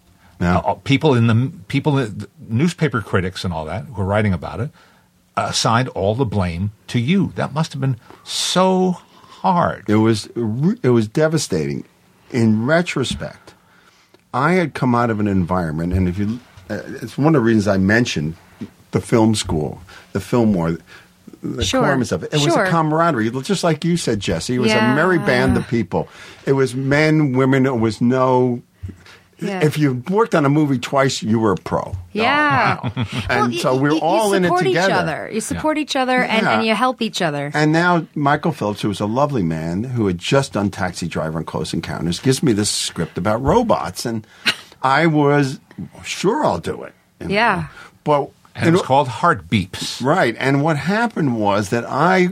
the newspaper critics and all that who were writing about it, assigned all the blame to you. That must have been so hard. It was devastating. In retrospect, I had come out of an environment, and it's one of the reasons I mentioned the film school, the Fillmore, the Corman stuff. It was a camaraderie, just like you said, Jesse. It was a merry band of people. It was men, women. It was no. Yeah. If you worked on a movie twice, you were a pro. Yeah. No. And so we're all in it together. You support each other and you help each other. And now Michael Phillips, who was a lovely man who had just done Taxi Driver and Close Encounters, gives me this script about robots. And I was, sure, I'll do it. Yeah. But and it was called Heart Beeps. Right. And what happened was that I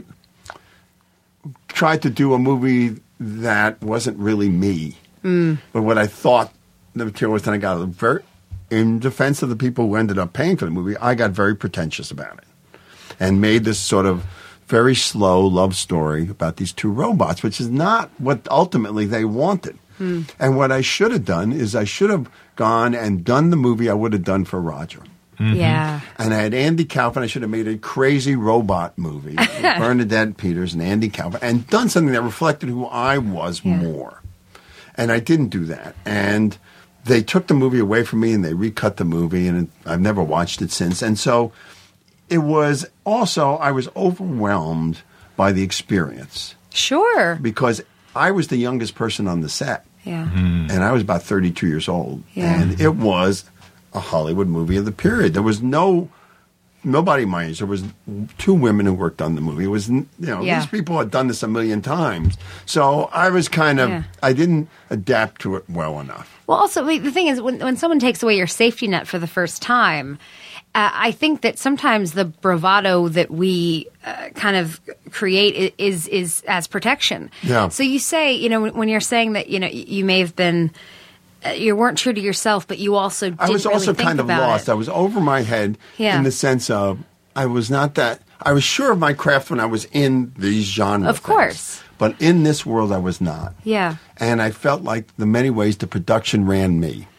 tried to do a movie that wasn't really me. But what I thought the material was, then I got in defense of the people who ended up paying for the movie, I got very pretentious about it and made this sort of very slow love story about these two robots, which is not what ultimately they wanted. And what I should have done is I should have gone and done the movie I would have done for Roger. Mm-hmm. Yeah. And I had Andy Kaufman. I should have made a crazy robot movie with Bernadette Peters and Andy Kaufman and done something that reflected who I was more. And I didn't do that. And they took the movie away from me and they recut the movie, and I've never watched it since. And so it was also, I was overwhelmed by the experience. Sure. Because I was the youngest person on the set. Yeah. And I was about 32 years old. Yeah. And it was a Hollywood movie of the period. There was nobody my age. There was two women who worked on the movie. It was, these people had done this a million times. So I was kind of, I didn't adapt to it well enough. Well, also, the thing is, when someone takes away your safety net for the first time, I think that sometimes the bravado that we kind of create is as protection. Yeah. So you say, when you're saying that, you may have been, you weren't true to yourself, but you also didn't I was really also think kind of about lost. it. I was over my head in the sense of I was not that. I was sure of my craft when I was in these genres. Of course. But in this world, I was not. Yeah. And I felt like, in many ways, the production ran me.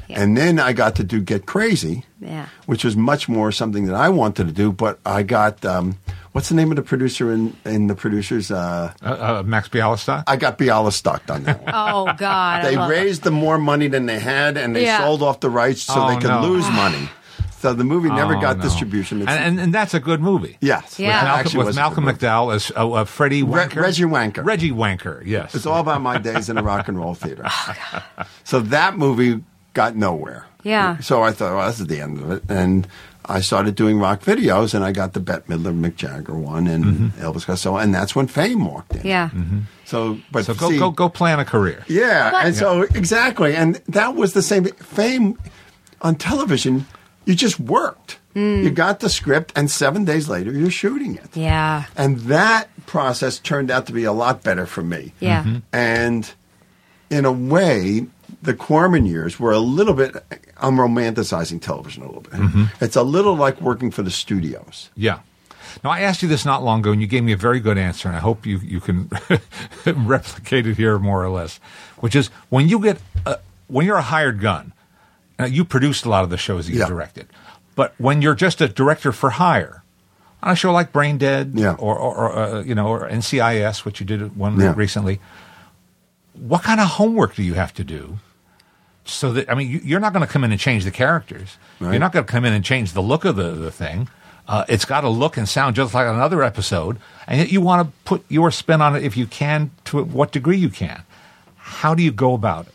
Yeah. And then I got to do Get Crazy, Yeah. which was much more something that I wanted to do. But I got, what's the name of the producer in the producers? Max Bialystock? I got Bialystock on that one. Oh God. They I love raised the more money than they had, and they Yeah. sold off the rights so Oh, they could no. lose money. So the movie never Oh, got no. distribution. It's- And that's a good movie. yes. Yeah. It actually With was a Malcolm good movie. McDowell as Freddie Wanker. Reggie Wanker. Reggie Wanker, yes. It's all about my days in a rock and roll theater. So that movie got nowhere. Yeah. So I thought, well, this is the end of it. And I started doing rock videos, and I got the Bette Midler, Mick Jagger one, and Elvis Costello, and that's when Fame walked in. Yeah. So, but So see, go plan a career. yeah, But- and so exactly, and that was the same. Fame on television, you just worked. You got the script, and 7 days later, you're shooting it. Yeah. And that process turned out to be a lot better for me. Yeah. And in a way, the Corman years were a little bit, I'm romanticizing television a little bit. It's a little like working for the studios. Yeah. Now, I asked you this not long ago, and you gave me a very good answer, and I hope you can replicate it here more or less, which is when you get when you're a hired gun, you produced a lot of the shows that you Yeah. directed, but when you're just a director for hire on a show like Brain Dead Yeah. or NCIS, which you did one Yeah. recently, what kind of homework do you have to do? So that, I mean, you're not going to come in and change the characters. Right. You're not going to come in and change the look of the thing. It's got to look and sound just like another episode, and yet you want to put your spin on it if you can, to what degree you can. How do you go about it?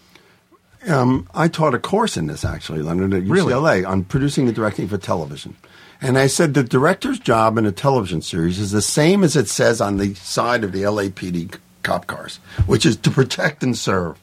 I taught a course in this, actually, Leonard, at Really? UCLA on producing and directing for television. And I said the director's job in a television series is the same as it says on the side of the LAPD cop cars, which is to protect and serve.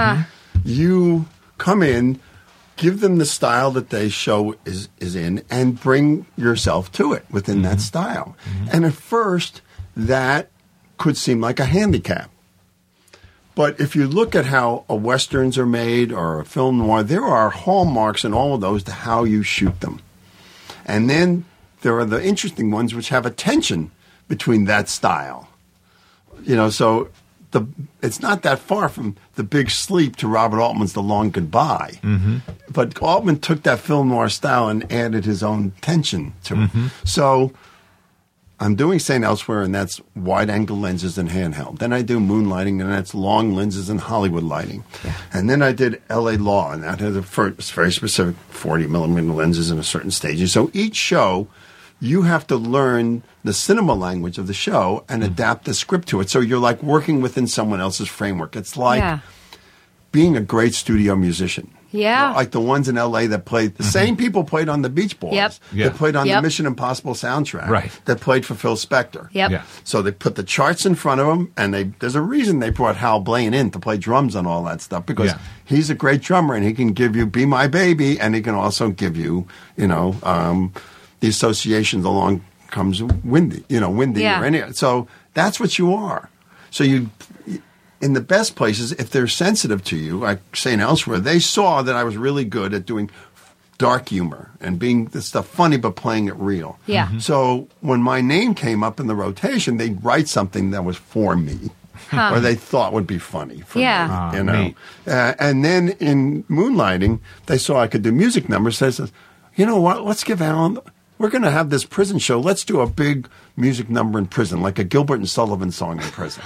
You come in, give them the style that they show is in, and bring yourself to it within that style. And at first, that could seem like a handicap. But if you look at how Westerns are made or a film noir, there are hallmarks in all of those to how you shoot them. And then there are the interesting ones which have a tension between that style. You know, so it's not that far from The Big Sleep to Robert Altman's The Long Goodbye. But Altman took that film noir style and added his own tension to it. So I'm doing St. Elsewhere, and that's wide-angle lenses and handheld. Then I do Moonlighting, and that's long lenses and Hollywood lighting. And then I did L.A. Law, and that has a very specific 40-millimeter lenses in a certain stage. So each show, you have to learn the cinema language of the show and adapt the script to it. So you're like working within someone else's framework. It's like being a great studio musician. Yeah. Like the ones in L.A. that played, the same people played on the Beach Boys. Yep. Yeah. That played on the Yep. Mission Impossible soundtrack. Right. That played for Phil Spector. Yep. Yeah. So they put the charts in front of them, and there's a reason they brought Hal Blaine in to play drums on all that stuff, because Yeah. he's a great drummer, and he can give you Be My Baby, and he can also give you, the associations along comes Windy, Windy. Yeah. Or any, so that's what you are. So you, in the best places, if they're sensitive to you, like St. Elsewhere, they saw that I was really good at doing dark humor and being the stuff funny but playing it real. Yeah. So when my name came up in the rotation, they'd write something that was for me, or they thought would be funny for Yeah. me. Neat. And then in Moonlighting, they saw I could do music numbers. They said, you know what? Let's give Alan. We're going to have this prison show. Let's do a big music number in prison, like a Gilbert and Sullivan song in prison.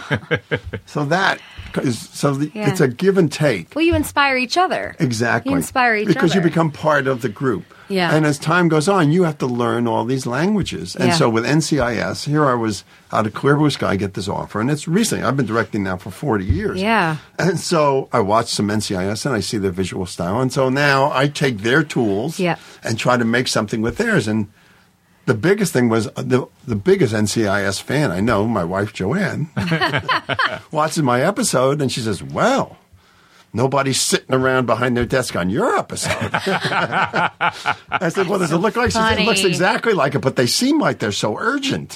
It's a give and take. Well, you inspire each other. Exactly. You inspire each because other. you become part of the group. Yeah. And as time goes on, you have to learn all these languages. And Yeah. so with NCIS, here I was out of clear blue sky, get this offer. And it's recently, I've been directing now for 40 years. Yeah. And so I watch some NCIS and I see their visual style. And so now I take their tools Yeah. and try to make something with theirs. And the biggest thing was the biggest NCIS fan I know, my wife Joanne, watches my episode and she says, well, nobody's sitting around behind their desk on your episode. I said, well, does it look like? She said, it looks Funny. exactly like it, but they seem like they're so urgent.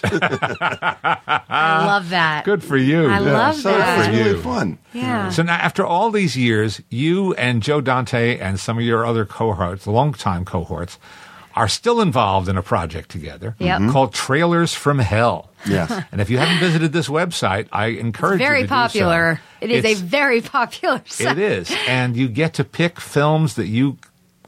I love that. Good for you. I love so that. it's For really you. fun. Yeah. So now, after all these years, you and Joe Dante and some of your other cohorts, longtime cohorts, are still involved in a project together Yep. called Trailers from Hell. Yes. And if you haven't visited this website, I encourage you Very to popular. do so. It is It's- a very popular site. It is. And you get to pick films that you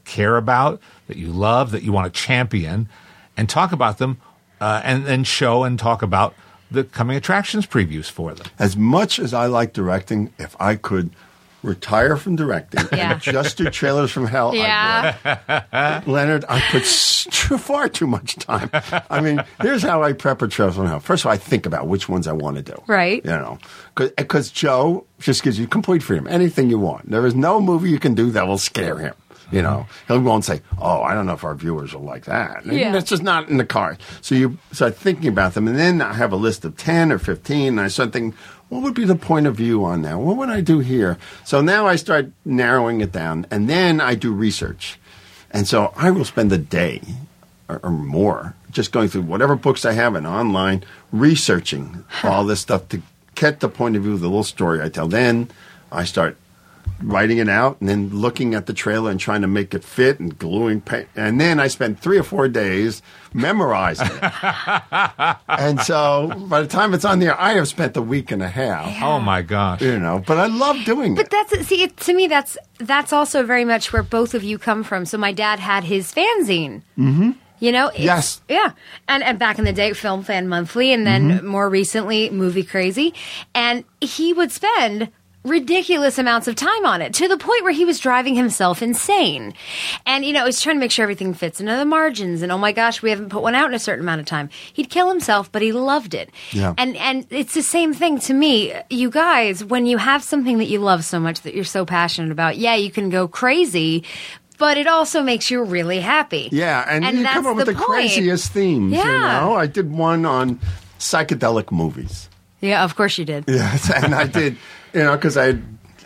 care about, that you love, that you want to champion, and talk about them, and then show and talk about the coming attractions previews for them. As much as I like directing, if I could retire from directing and just do Trailers from Hell, I would. Leonard, I put far too much time. I mean, here's how I prep for Trailers from Hell. First of all, I think about which ones I want to do. Right. You know, because Joe just gives you complete freedom. Anything you want. There is no movie you can do that will scare him. You know, he'll go and say, "Oh, I don't know if our viewers will like that." And that's just not in the cards. So you start thinking about them, and then I have a list of 10 or 15, and I start thinking, what would be the point of view on that? What would I do here? So now I start narrowing it down, and then I do research. And so I will spend a day or more just going through whatever books I have and online, researching all this stuff to get the point of view of the little story I tell. Then I start writing it out and then looking at the trailer and trying to make it fit and gluing paint. And then I spent 3 or 4 days memorizing it. And so by the time it's on there, I have spent a week and a half. Oh, my gosh. You know, but I love doing it. But to me, that's also very much where both of you come from. So my dad had his fanzine. Mm-hmm. You know? Yes. Yeah. And back in the day, Film Fan Monthly, and then more recently, Movie Crazy. And he would spend ridiculous amounts of time on it, to the point where he was driving himself insane. And, you know, he's trying to make sure everything fits into the margins. And, oh my gosh, we haven't put one out in a certain amount of time. He'd kill himself, but he loved it. Yeah. And it's the same thing to me. You guys, when you have something that you love so much, that you're so passionate about, you can go crazy, but it also makes you really happy. Yeah, and you that's come up with the point. craziest themes, Yeah. you know? I did one on psychedelic movies. Yeah, of course you did. Yes, and I did, you know, because I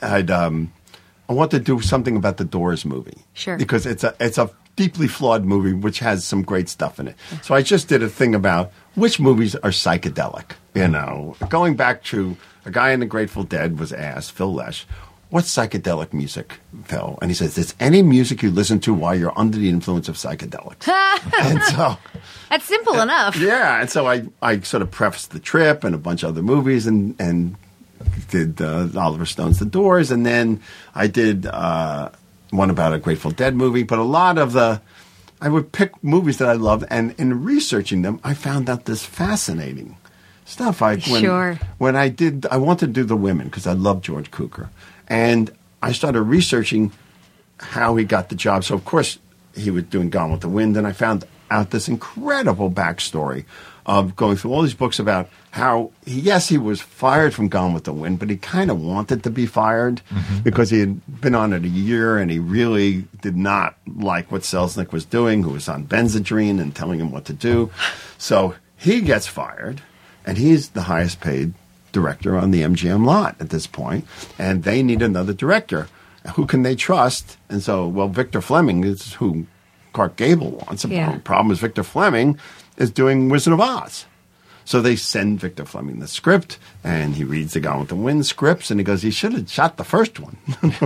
want to do something about the Doors movie. Sure. Because it's a deeply flawed movie which has some great stuff in it. So I just did a thing about which movies are psychedelic. You know, going back to a guy in the Grateful Dead was asked, Phil Lesh, what's psychedelic music, Phil? And he says, it's any music you listen to while you're under the influence of psychedelics. And so That's simple enough. yeah, and so I sort of prefaced The Trip and a bunch of other movies and did Oliver Stone's The Doors, and then I did one about a Grateful Dead movie. But a lot of I would pick movies that I loved, and in researching them, I found out this fascinating stuff. When I wanted to do The Women because I love George Cukor, and I started researching how he got the job. So of course he was doing Gone with the Wind, and I found out this incredible backstory of going through all these books about how, he was fired from Gone with the Wind, but he kind of wanted to be fired because he had been on it a year and he really did not like what Selznick was doing, who was on Benzedrine and telling him what to do. So he gets fired, and he's the highest paid director on the MGM lot at this point, and they need another director. Who can they trust? And so, Victor Fleming is who Clark Gable wants. The problem is Victor Fleming is doing Wizard of Oz. So they send Victor Fleming the script, and he reads the Gone with the Wind scripts, and he goes, he should have shot the first one.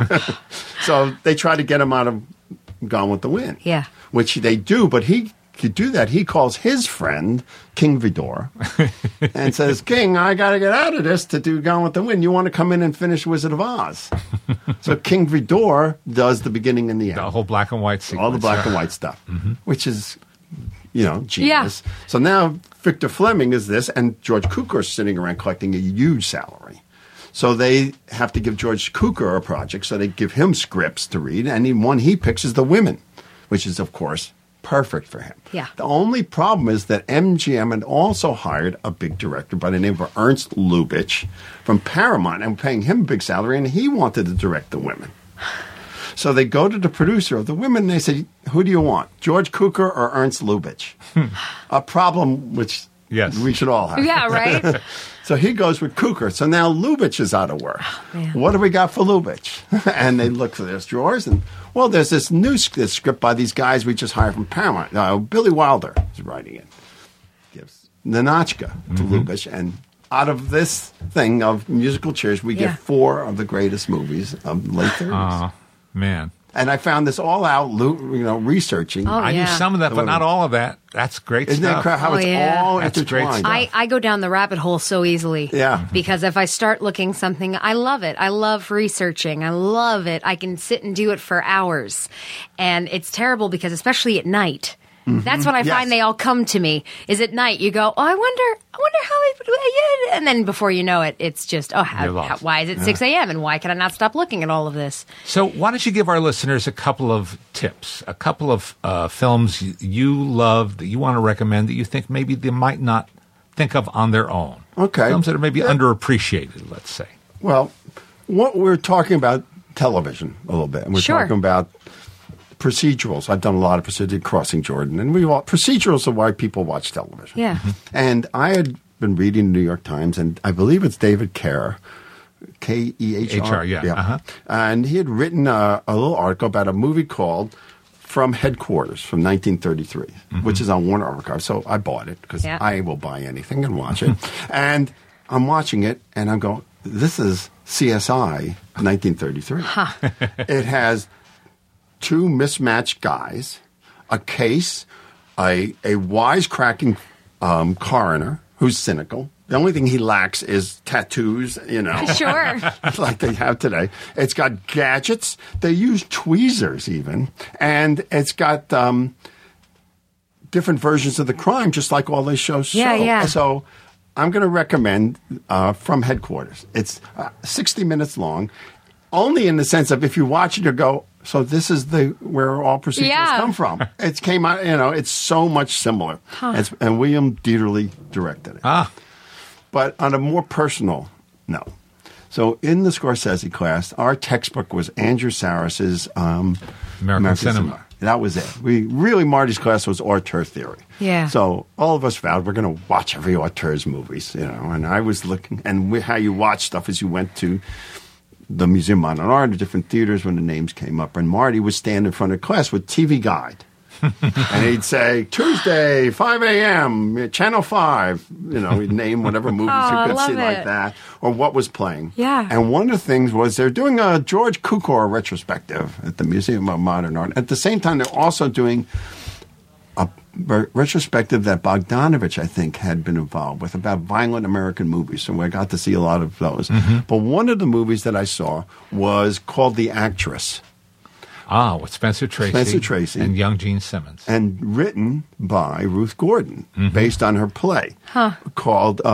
So they try to get him out of Gone with the Wind. Yeah. Which they do, but to do that, he calls his friend, King Vidor, and says, King, I got to get out of this to do Gone with the Wind. You want to come in and finish Wizard of Oz? So King Vidor does the beginning and the end. The whole black and white sequence. All the black and white stuff, which is, genius. Yeah. So now Victor Fleming is this, and George Cukor is sitting around collecting a huge salary. So they have to give George Cukor a project, so they give him scripts to read, and the one he picks is The Women, which is, of course, perfect for him. Yeah. The only problem is that MGM had also hired a big director by the name of Ernst Lubitsch from Paramount and paying him a big salary, and he wanted to direct The Women. So they go to the producer of The Women, and they say, who do you want, George Cukor or Ernst Lubitsch? A problem which we should all have. Yeah, right? So he goes with Cukor. So now Lubitsch is out of work. Oh, what do we got for Lubitsch? And they look for their drawers, and, there's this new script by these guys we just hired from Paramount. Billy Wilder is writing it. Gives Ninotchka to Lubitsch, and out of this thing of musical chairs, we get 4 of the greatest movies of the late 30s. Man. And I found this all out, researching. Oh, I knew yeah. some of that, but not all of that. That's great Isn't stuff. that how Oh, it's yeah. all That's great intertwined? stuff. I go down the rabbit hole so easily. Yeah. Because if I start looking something, I love it. I love researching. I love it. I can sit and do it for hours. And it's terrible because especially at night, that's when I Yes. find they all come to me. Is at night you go, oh, I wonder how they, and then before you know it, it's just, You're lost. why is it 6 a.m. and why can I not stop looking at all of this? So why don't you give our listeners a couple of tips, a couple of films you love that you want to recommend that you think maybe they might not think of on their own? Okay. Films that are maybe underappreciated, let's say. Well, what we're talking about television a little bit. And we're Sure. talking about procedurals. I've done a lot of procedurals, Crossing Jordan, and procedurals are why people watch television. Yeah. And I had been reading the New York Times, and I believe it's David Kerr, Kehr. HR, yeah. Uh-huh. And he had written a little article about a movie called From Headquarters from 1933, which is on Warner Archive. So I bought it because Yeah. I will buy anything and watch it. And I'm watching it, and I'm going, this is CSI 1933. It has two mismatched guys, a case, a wisecracking coroner who's cynical. The only thing he lacks is tattoos, Sure. like they have today. It's got gadgets. They use tweezers even. And it's got different versions of the crime, just like all these shows show. Yeah. So I'm going to recommend From Headquarters. It's 60 minutes long, only in the sense of if you watch it, you go, so this is where all procedurals Yeah. come from. It came out, it's so much similar. And William Dieterle directed it. But on a more personal note, so in the Scorsese class, our textbook was Andrew Sarris's American Cinema. That was it. Marty's class was auteur theory. Yeah. So all of us vowed we're going to watch every auteur's movies, and I was looking, and how you watch stuff is you went to the Museum of Modern Art, the different theaters when the names came up, and Marty would stand in front of class with TV Guide. And he'd say, Tuesday, 5 a.m., Channel 5. He'd name whatever movies Oh, you could love see like it. that, or what was playing. Yeah. And one of the things was they're doing a George Cukor retrospective at the Museum of Modern Art. At the same time, they're also doing a retrospective that Bogdanovich, I think, had been involved with about violent American movies. So I got to see a lot of those. But one of the movies that I saw was called The Actress. With Spencer Tracy. And young Gene Simmons. And written by Ruth Gordon, based on her play called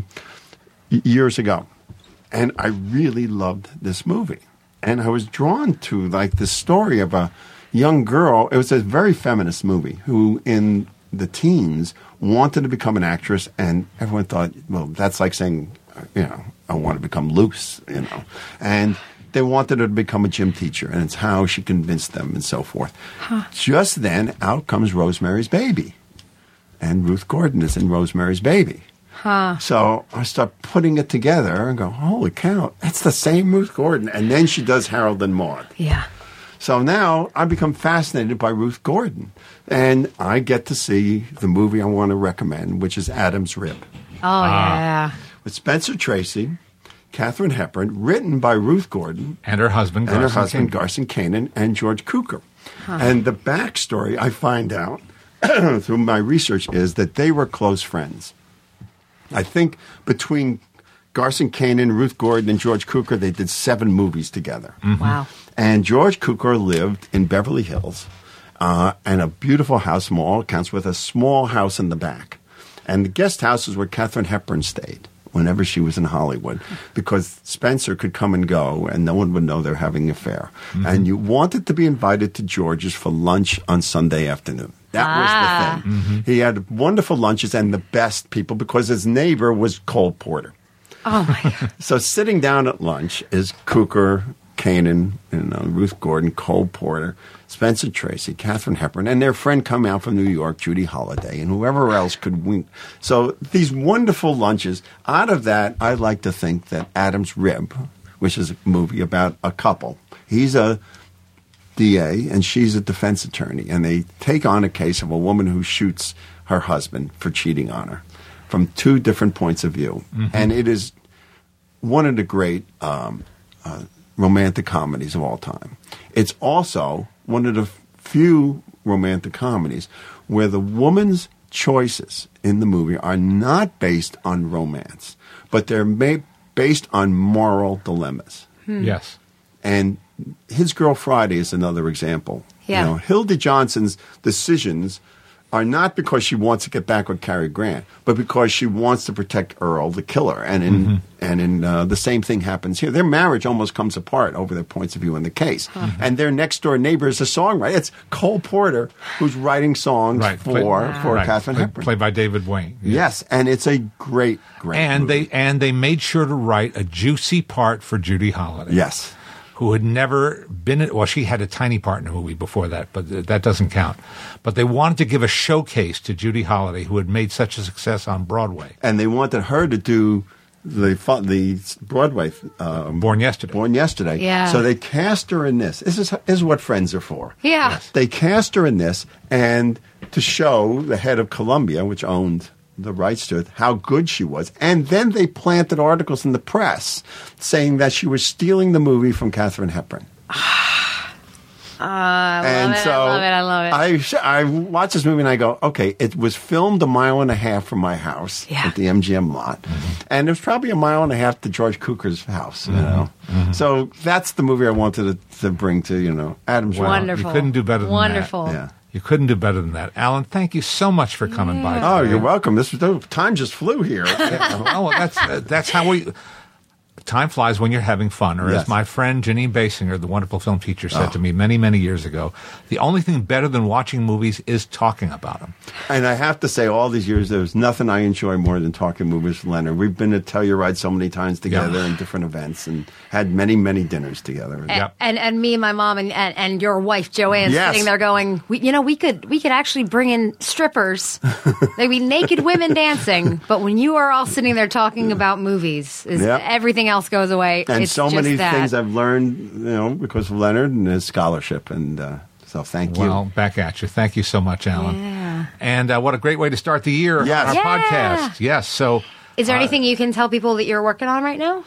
Years Ago. And I really loved this movie. And I was drawn to this story of a young girl. It was a very feminist movie who in the teens wanted to become an actress, and everyone thought, well, that's like saying, I want to become loose, And they wanted her to become a gym teacher, and it's how she convinced them and so forth. Just then, out comes Rosemary's Baby. And Ruth Gordon is in Rosemary's Baby. So I start putting it together and go, holy cow, that's the same Ruth Gordon. And then she does Harold and Maude. Yeah. So now I become fascinated by Ruth Gordon. And I get to see the movie I want to recommend, which is Adam's Rib. Oh, yeah. With Spencer Tracy, Katharine Hepburn, written by Ruth Gordon. And her husband, Garson Kanin, and George Cukor. And the backstory I find out through my research is that they were close friends. I think between Garson Kanin, Ruth Gordon, and George Cukor, they did 7 movies together. Wow. And George Cukor lived in Beverly Hills and a beautiful house, from all accounts, with a small house in the back. And the guest house is where Katharine Hepburn stayed whenever she was in Hollywood, because Spencer could come and go and no one would know they're having an affair. And you wanted to be invited to George's for lunch on Sunday afternoon. That was the thing. He had wonderful lunches and the best people because his neighbor was Cole Porter. Oh, my God. So sitting down at lunch is Cukor, Kanin, Ruth Gordon, Cole Porter, Spencer Tracy, Katharine Hepburn, and their friend come out from New York, Judy Holliday, and whoever else could wink. So these wonderful lunches. Out of that, I like to think that Adam's Rib, which is a movie about a couple, he's a DA and she's a defense attorney, and they take on a case of a woman who shoots her husband for cheating on her from 2 different points of view. And it is one of the great romantic comedies of all time. It's also one of the few romantic comedies where the woman's choices in the movie are not based on romance, but they're based on moral dilemmas. Yes. And His Girl Friday is another example. Yeah. You know, Hilda Johnson's decisions are not because she wants to get back with Cary Grant, but because she wants to protect Earl, the killer. And in the same thing happens here. Their marriage almost comes apart over their points of view in the case. And their next door neighbor is a songwriter. It's Cole Porter who's writing songs for Katharine Hepburn. Played by David Wayne. Yes, and it's a great movie. They made sure to write a juicy part for Judy Holliday. Yes. Who had never been – well, she had a tiny part in a movie before that, but that doesn't count. But they wanted to give a showcase to Judy Holliday, who had made such a success on Broadway. And they wanted her to do the Broadway Born Yesterday. Born Yesterday. Yeah. So they cast her in this. This is what friends are for. Yeah. Yes. They cast her in this, and to show the head of Columbia, which owned the rights to it, how good she was. And then they planted articles in the press saying that she was stealing the movie from Katharine Hepburn. I love it. I watch this movie and I go, okay, it was filmed 1.5 miles from my house at the MGM lot. And it was probably 1.5 miles to George Cukor's house, you know. So that's the movie I wanted to bring to, Adam's Well, Wonderful. You couldn't do better than Wonderful. that. Yeah. You couldn't do better than that. Alan, thank you so much for coming by. Oh, today. you're welcome. Time just flew here. Oh, that's how we. Time flies when you're having fun. Or Yes. as my friend Janine Basinger, the wonderful film teacher, said to me many, many years ago, the only thing better than watching movies is talking about them. And I have to say, all these years, there's nothing I enjoy more than talking movies with Leonard. We've been to Telluride so many times together in different events and had many, many dinners together. Yep. And me and my mom and your wife Joanne Yes. sitting there going, we could actually bring in strippers. There'd be naked women dancing, but when you are all sitting there talking about movies, everything else goes away. And it's so just many that. things I've learned, because of Leonard and his scholarship. And so thank you. Well, back at you. Thank you so much, Alan. Yeah. And what a great way to start the year Yes. on our podcast. Yes. So, Is there anything you can tell people that you're working on right now?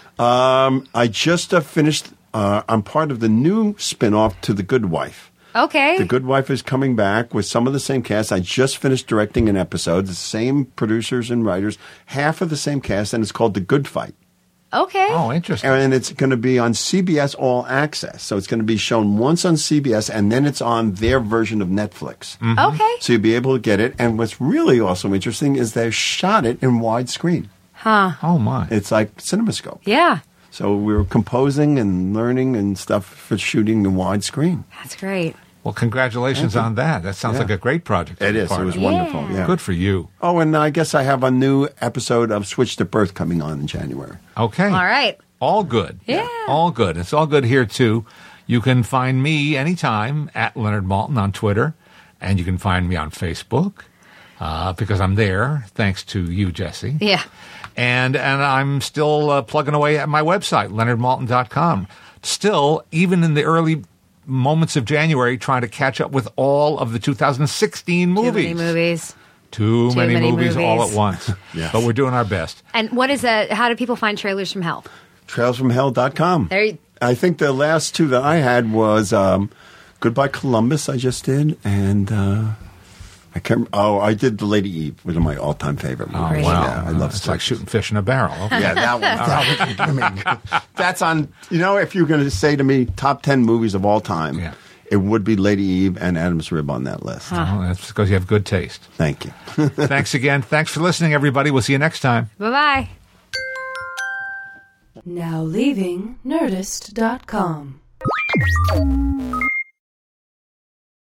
I just finished. I'm part of the new spin-off to The Good Wife. Okay. The Good Wife is coming back with some of the same cast. I just finished directing an episode. The same producers and writers, half of the same cast, and it's called The Good Fight. Okay. oh, interesting. And it's going to be on CBS All Access. So it's going to be shown once on CBS, and then it's on their version of Netflix. Okay. So you'll be able to get it. And what's really also interesting is they shot it in widescreen. Huh. Oh, my. It's like CinemaScope. Yeah. So we were composing and learning and stuff for shooting the widescreen. That's great. Well, congratulations on that. That sounds like a great project. to It be is. part It was of. wonderful. Yeah. Good for you. Oh, and I guess I have a new episode of Switch to Birth coming on in January. Okay. All right. All good. Yeah. All good. It's all good here, too. You can find me anytime at Leonard Maltin on Twitter, and you can find me on Facebook because I'm there, thanks to you, Jesse. Yeah. And I'm still plugging away at my website, leonardmaltin.com. Still, even in the early moments of January, trying to catch up with all of the 2016 movies. Too many movies. Too many many movies all movies. at once. Yes. But we're doing our best. And what is that? How do people find Trailers from Hell? Trailsfromhell.com. There you- I think the last two that I had was Goodbye Columbus I just did, and I can't. Oh, I did The Lady Eve, one of my all-time favorite Oh, movies. wow. Yeah, I love It's like shooting fish in a barrel. Okay. Yeah, that one. I mean, that's on. If you're going to say to me top 10 movies of all time, it would be Lady Eve and Adam's Rib on that list. Well, that's because you have good taste. Thank you. Thanks again. Thanks for listening, everybody. We'll see you next time. Bye-bye. Now leaving Nerdist.com.